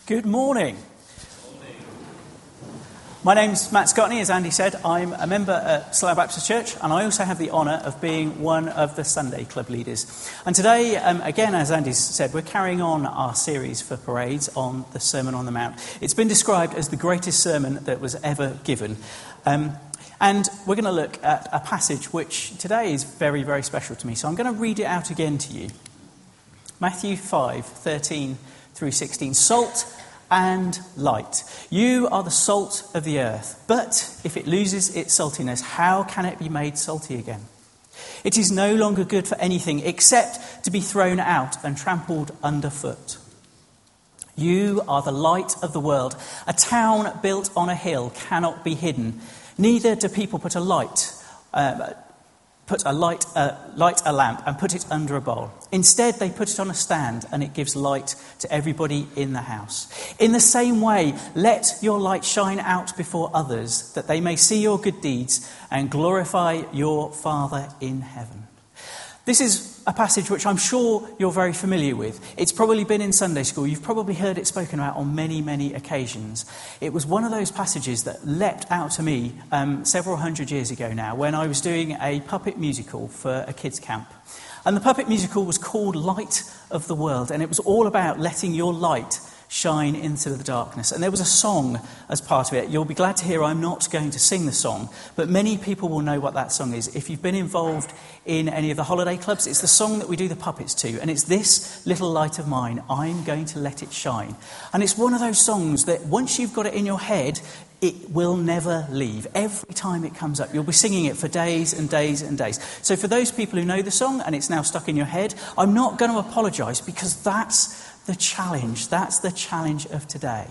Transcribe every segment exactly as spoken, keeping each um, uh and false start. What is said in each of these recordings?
Good morning. My name's Matt Scotney, as Andy said. I'm a member at Slough Baptist Church, and I also have the honour of being one of the Sunday Club leaders. And today, um, again, as Andy said, we're carrying on our series for parades on the Sermon on the Mount. It's been described as the greatest sermon that was ever given. Um, and we're going to look at a passage which today is very, very special to me. So I'm going to read it out again to you. Matthew five, thirteen through sixteen. Salt and light. You are the salt of the earth. But if it loses its saltiness, how can it be made salty again? It is no longer good for anything except to be thrown out and trampled underfoot. You are the light of the world. A town built on a hill cannot be hidden. Neither do people put a light, uh, put a light, uh, light a lamp and put it under a bowl. Instead, they put it on a stand, and it gives light to everybody in the house. In the same way, let your light shine out before others, that they may see your good deeds and glorify your Father in heaven. This is a passage which I'm sure you're very familiar with. It's probably been in Sunday school. You've probably heard it spoken about on many, many occasions. It was one of those passages that leapt out to me um, several hundred years ago now when I was doing a puppet musical for a kids' camp. And the puppet musical was called Light of the World, and it was all about letting your light shine into the darkness. And there was a song as part of it. You'll be glad to hear I'm not going to sing the song, but many people will know what that song is. If you've been involved in any of the holiday clubs, it's the song that we do the puppets to, and it's This Little Light of Mine, I'm Going to Let It Shine. And it's one of those songs that once you've got it in your head, it will never leave. Every time it comes up, you'll be singing it for days and days and days. So for those people who know the song and it's now stuck in your head, I'm not going to apologise, because that's the challenge. That's the challenge of today.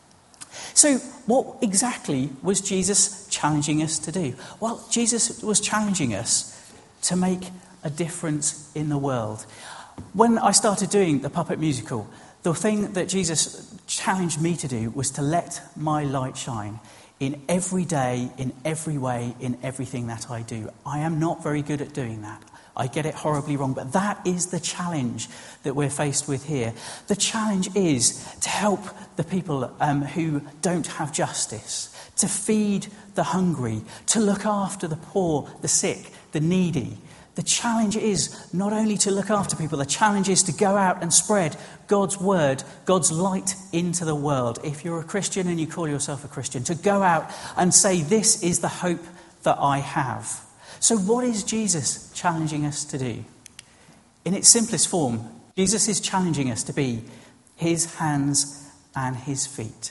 So what exactly was Jesus challenging us to do? Well, Jesus was challenging us to make a difference in the world. When I started doing the puppet musical, the thing that Jesus challenged me to do was to let my light shine in every day, in every way, in everything that I do. I am not very good at doing that. I get it horribly wrong, but that is the challenge that we're faced with here. The challenge is to help the people um, who don't have justice, to feed the hungry, to look after the poor, the sick, the needy. The challenge is not only to look after people, the challenge is to go out and spread God's word, God's light into the world. If you're a Christian and you call yourself a Christian, to go out and say, this is the hope that I have. So what is Jesus challenging us to do? In its simplest form, Jesus is challenging us to be his hands and his feet.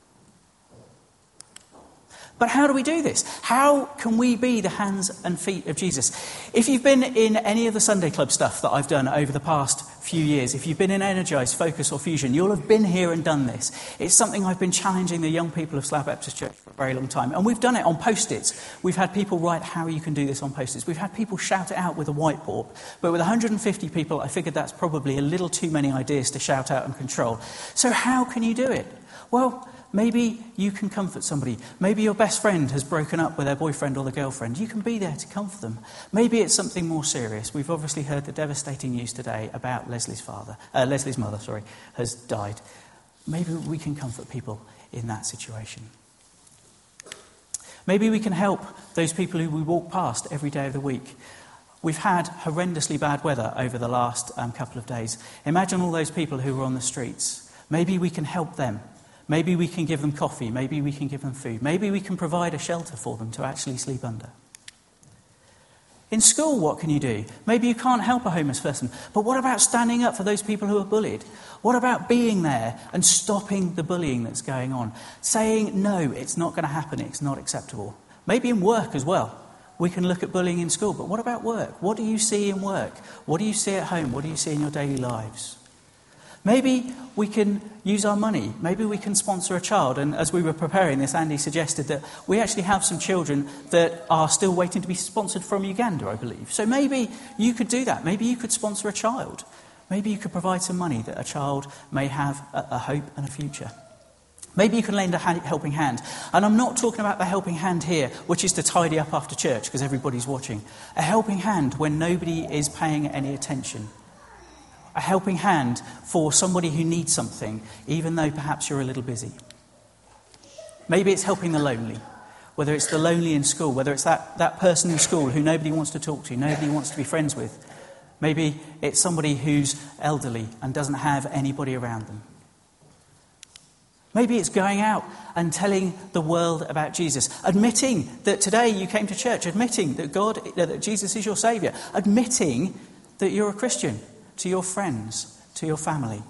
But how do we do this? How can we be the hands and feet of Jesus? If you've been in any of the Sunday Club stuff that I've done over the past few years, if you've been in Energize, Focus or Fusion, you'll have been here and done this. It's something I've been challenging the young people of Slough Baptist Church for a very long time. And we've done it on Post-its. We've had people write how you can do this on Post-its. We've had people shout it out with a whiteboard. But with one hundred fifty people, I figured that's probably a little too many ideas to shout out and control. So how can you do it? Well, maybe you can comfort somebody. Maybe your best friend has broken up with their boyfriend or their girlfriend. You can be there to comfort them. Maybe it's something more serious. We've obviously heard the devastating news today about Leslie's father, uh, Leslie's mother, sorry, has died. Maybe we can comfort people in that situation. Maybe we can help those people who we walk past every day of the week. We've had horrendously bad weather over the last um, couple of days. Imagine all those people who were on the streets. Maybe we can help them. Maybe we can give them coffee. Maybe we can give them food. Maybe we can provide a shelter for them to actually sleep under. In school, what can you do? Maybe you can't help a homeless person. But what about standing up for those people who are bullied? What about being there and stopping the bullying that's going on? Saying, no, it's not going to happen. It's not acceptable. Maybe in work as well. We can look at bullying in school. But what about work? What do you see in work? What do you see at home? What do you see in your daily lives? Maybe we can use our money. Maybe we can sponsor a child. And as we were preparing this, Andy suggested that we actually have some children that are still waiting to be sponsored from Uganda, I believe. So maybe you could do that. Maybe you could sponsor a child. Maybe you could provide some money that a child may have a, a hope and a future. Maybe you can lend a helping hand. And I'm not talking about the helping hand here, which is to tidy up after church because everybody's watching. A helping hand when nobody is paying any attention. a helping hand for somebody who needs something, even though perhaps you're a little busy. Maybe it's helping the lonely, whether it's the lonely in school, whether it's that, that person in school who nobody wants to talk to, nobody wants to be friends with. Maybe it's somebody who's elderly and doesn't have anybody around them. Maybe it's going out and telling the world about Jesus, admitting that today you came to church, admitting that God, that Jesus is your Saviour, admitting that you're a Christian to your friends, to your family.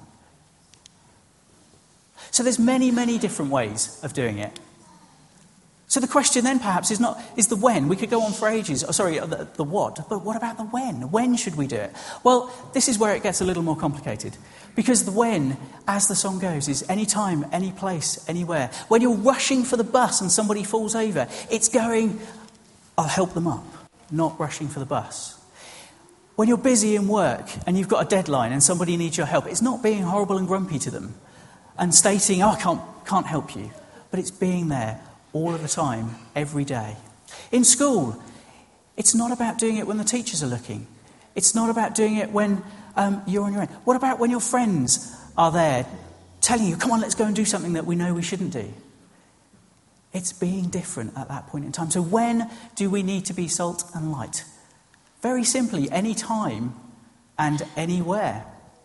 So there's many, many different ways of doing it. So the question then perhaps is not is the when. We could go on for ages. Oh, sorry, the, the what. But what about the when? When should we do it? Well, this is where it gets a little more complicated. Because the when, as the song goes, is any time, any place, anywhere. When you're rushing for the bus and somebody falls over, it's going, I'll help them up, not rushing for the bus. When you're busy in work and you've got a deadline and somebody needs your help, it's not being horrible and grumpy to them and stating, oh, I can't, can't help you. But it's being there all of the time, every day. In school, it's not about doing it when the teachers are looking. It's not about doing it when um, you're on your own. What about when your friends are there telling you, come on, let's go and do something that we know we shouldn't do? It's being different at that point in time. So when do we need to be salt and light? Very simply, any time and anywhere.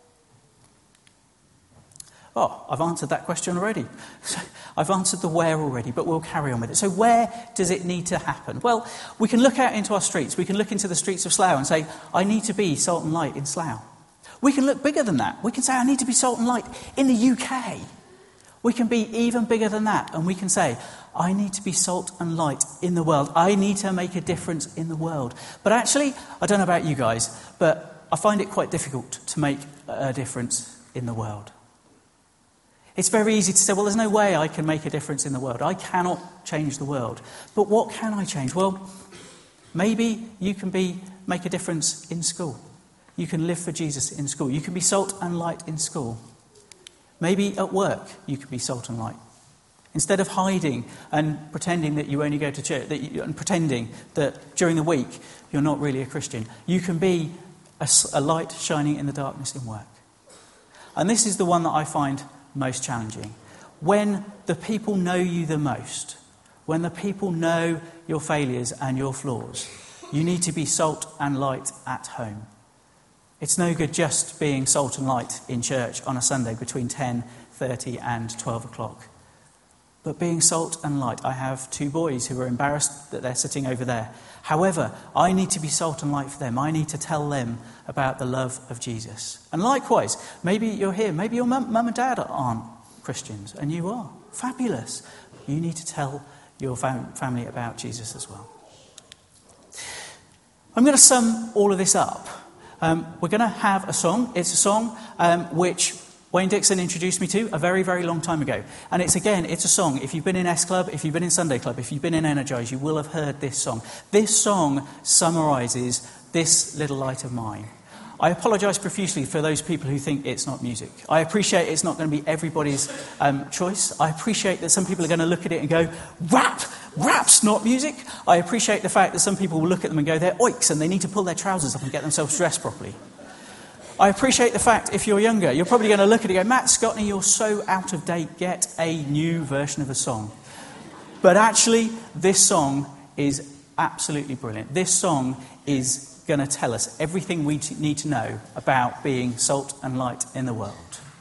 Oh, I've answered that question already. I've answered the where already, but we'll carry on with it. So where does it need to happen? Well, we can look out into our streets. We can look into the streets of Slough and say, I need to be salt and light in Slough. We can look bigger than that. We can say, I need to be salt and light in the U K. We can be even bigger than that, and we can say, I need to be salt and light in the world. I need to make a difference in the world. But actually, I don't know about you guys, but I find it quite difficult to make a difference in the world. It's very easy to say, well, there's no way I can make a difference in the world. I cannot change the world. But what can I change? Well, maybe you can be make a difference in school. You can live for Jesus in school. You can be salt and light in school. Maybe at work you can be salt and light. Instead of hiding and pretending that you only go to church, that you, and pretending that during the week you're not really a Christian, you can be a, a light shining in the darkness in work. And this is the one that I find most challenging. When the people know you the most, when the people know your failures and your flaws, you need to be salt and light at home. It's no good just being salt and light in church on a Sunday between ten thirty and twelve o'clock. But being salt and light, I have two boys who are embarrassed that they're sitting over there. However, I need to be salt and light for them. I need to tell them about the love of Jesus. And likewise, maybe you're here, maybe your mum, mum and dad aren't Christians, and you are. Fabulous. You need to tell your fam- family about Jesus as well. I'm going to sum all of this up. Um, we're going to have a song. It's a song um, which Wayne Dixon introduced me to a very, very long time ago. And it's, again, it's a song. If you've been in S Club, if you've been in Sunday Club, if you've been in Energize, you will have heard this song. This song summarises this little light of mine. I apologise profusely for those people who think it's not music. I appreciate it's not going to be everybody's um, choice. I appreciate that some people are going to look at it and go, rap! Rap's not music. I appreciate the fact that some people will look at them and go, they're oiks and they need to pull their trousers up and get themselves dressed properly. I appreciate the fact, if you're younger, you're probably going to look at it and go, Matt Scotney, you're so out of date, get a new version of a song. But actually, this song is absolutely brilliant. This song is going to tell us everything we need to know about being salt and light in the world.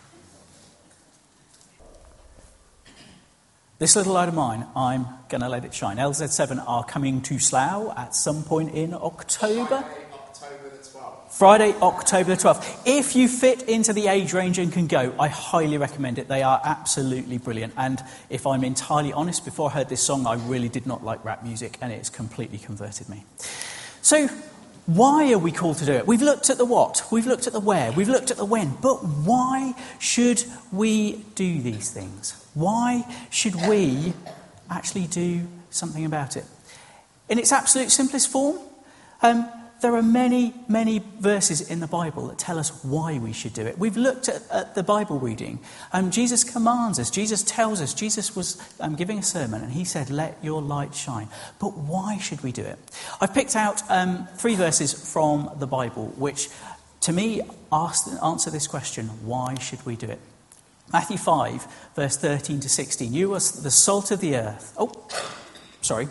This little light of mine, I'm going to let it shine. L Z seven are coming to Slough at some point in October. Friday, October the twelfth. If you fit into the age range and can go, I highly recommend it. They are absolutely brilliant. And if I'm entirely honest, before I heard this song, I really did not like rap music, and it's completely converted me. So, why are we called to do it? We've looked at the what, we've looked at the where, we've looked at the when. But why should we do these things? Why should we actually do something about it? In its absolute simplest form, um, there are many, many verses in the Bible that tell us why we should do it. We've looked at, at the Bible reading. Um, Jesus commands us. Jesus tells us. Jesus was um, giving a sermon and he said, let your light shine. But why should we do it? I've picked out um, three verses from the Bible which to me, ask, answer this question: why should we do it? Matthew five, verse thirteen to sixteen. You are the salt of the earth. Oh, sorry.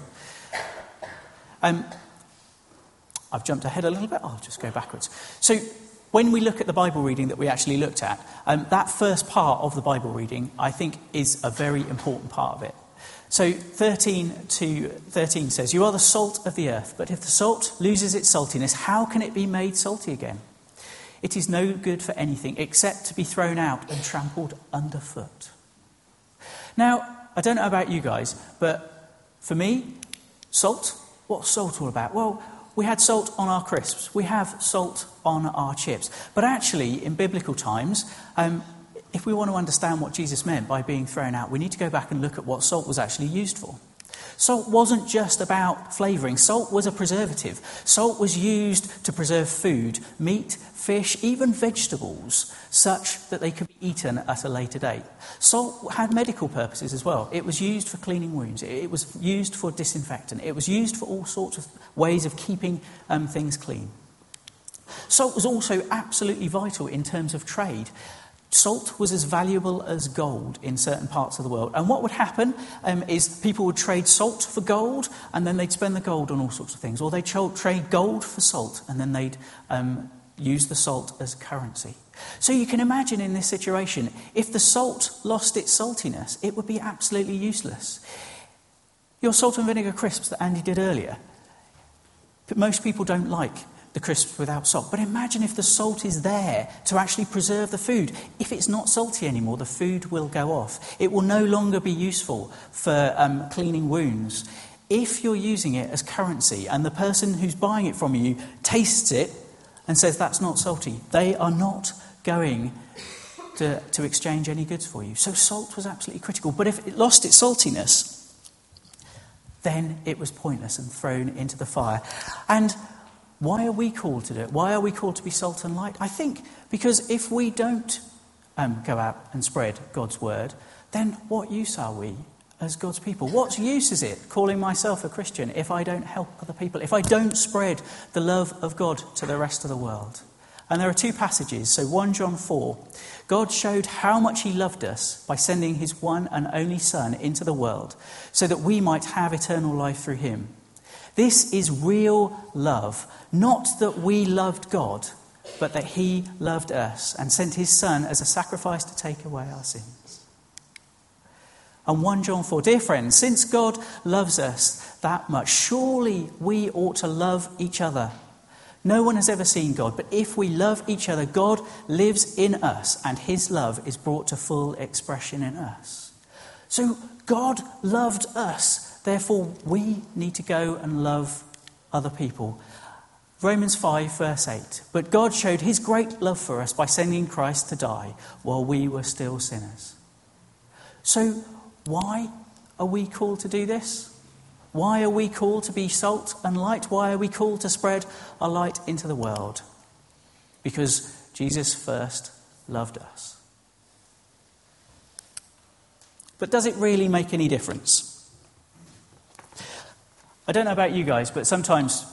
Um, I've jumped ahead a little bit. I'll just go backwards. So when we look at the Bible reading that we actually looked at, um, that first part of the Bible reading, I think, is a very important part of it. So thirteen to thirteen says, "You are the salt of the earth, but if the salt loses its saltiness, how can it be made salty again? It is no good for anything except to be thrown out and trampled underfoot." Now, I don't know about you guys, but for me, salt, what's salt all about? Well, we had salt on our crisps. We have salt on our chips. But actually, in biblical times, um, if we want to understand what Jesus meant by being thrown out, we need to go back and look at what salt was actually used for. Salt wasn't just about flavouring. Salt was a preservative. Salt was used to preserve food, meat, fish, even vegetables, such that they could be eaten at a later date. Salt had medical purposes as well. It was used for cleaning wounds. It was used for disinfectant. It was used for all sorts of ways of keeping um, things clean. Salt was also absolutely vital in terms of trade. Salt was as valuable as gold in certain parts of the world. And what would happen um, is people would trade salt for gold, and then they'd spend the gold on all sorts of things. Or they'd trade gold for salt, and then they'd um, use the salt as currency. So you can imagine in this situation, if the salt lost its saltiness, it would be absolutely useless. Your salt and vinegar crisps that Andy did earlier, most people don't like the crisps without salt. But imagine if the salt is there to actually preserve the food. If it's not salty anymore, the food will go off. It will no longer be useful for um, cleaning wounds. If you're using it as currency and the person who's buying it from you tastes it and says that's not salty, they are not going to, to exchange any goods for you. So salt was absolutely critical. But if it lost its saltiness, then it was pointless and thrown into the fire. And why are we called to do it? Why are we called to be salt and light? I think because if we don't um, go out and spread God's word, then what use are we as God's people? What use is it calling myself a Christian if I don't help other people, if I don't spread the love of God to the rest of the world? And there are two passages. So First John four, God showed how much he loved us by sending his one and only Son into the world so that we might have eternal life through him. This is real love, not that we loved God, but that he loved us and sent his Son as a sacrifice to take away our sins. And First John four, dear friends, since God loves us that much, surely we ought to love each other. No one has ever seen God, but if we love each other, God lives in us and his love is brought to full expression in us. So God loved us. Therefore, we need to go and love other people. Romans five, verse eight. But God showed his great love for us by sending Christ to die while we were still sinners. So, why are we called to do this? Why are we called to be salt and light? Why are we called to spread our light into the world? Because Jesus first loved us. But does it really make any difference? I don't know about you guys, but sometimes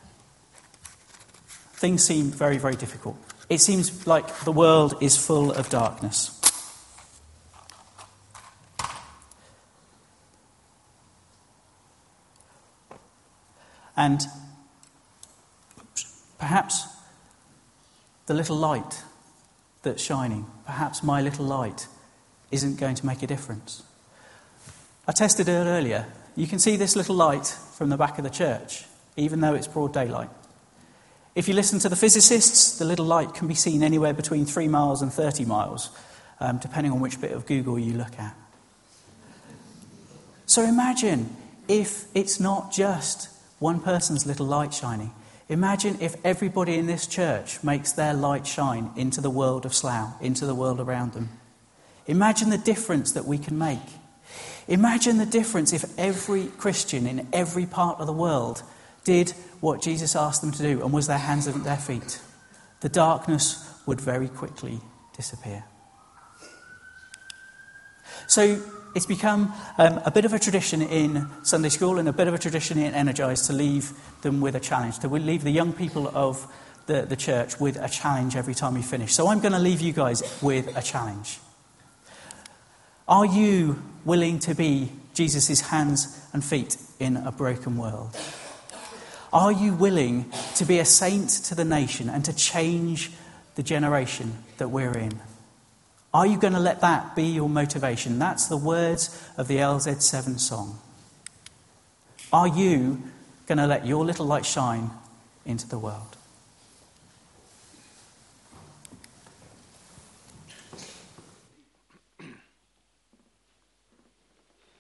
things seem very, very difficult. It seems like the world is full of darkness. And perhaps the little light that's shining, perhaps my little light, isn't going to make a difference. I tested it earlier. You can see this little light from the back of the church, even though it's broad daylight. If you listen to the physicists, the little light can be seen anywhere between three miles and thirty miles, um, depending on which bit of Google you look at. So imagine if it's not just one person's little light shining. Imagine if everybody in this church makes their light shine into the world of Slough, into the world around them. Imagine the difference that we can make. Imagine the difference if every Christian in every part of the world did what Jesus asked them to do and was their hands and their feet. The darkness would very quickly disappear. So it's become um, a bit of a tradition in Sunday school and a bit of a tradition in Energize to leave them with a challenge, to leave the young people of the, the church with a challenge every time we finish. So I'm going to leave you guys with a challenge. Are you willing to be Jesus' hands and feet in a broken world? Are you willing to be a saint to the nation and to change the generation that we're in? Are you going to let that be your motivation? That's the words of the L Z seven song. Are you going to let your little light shine into the world?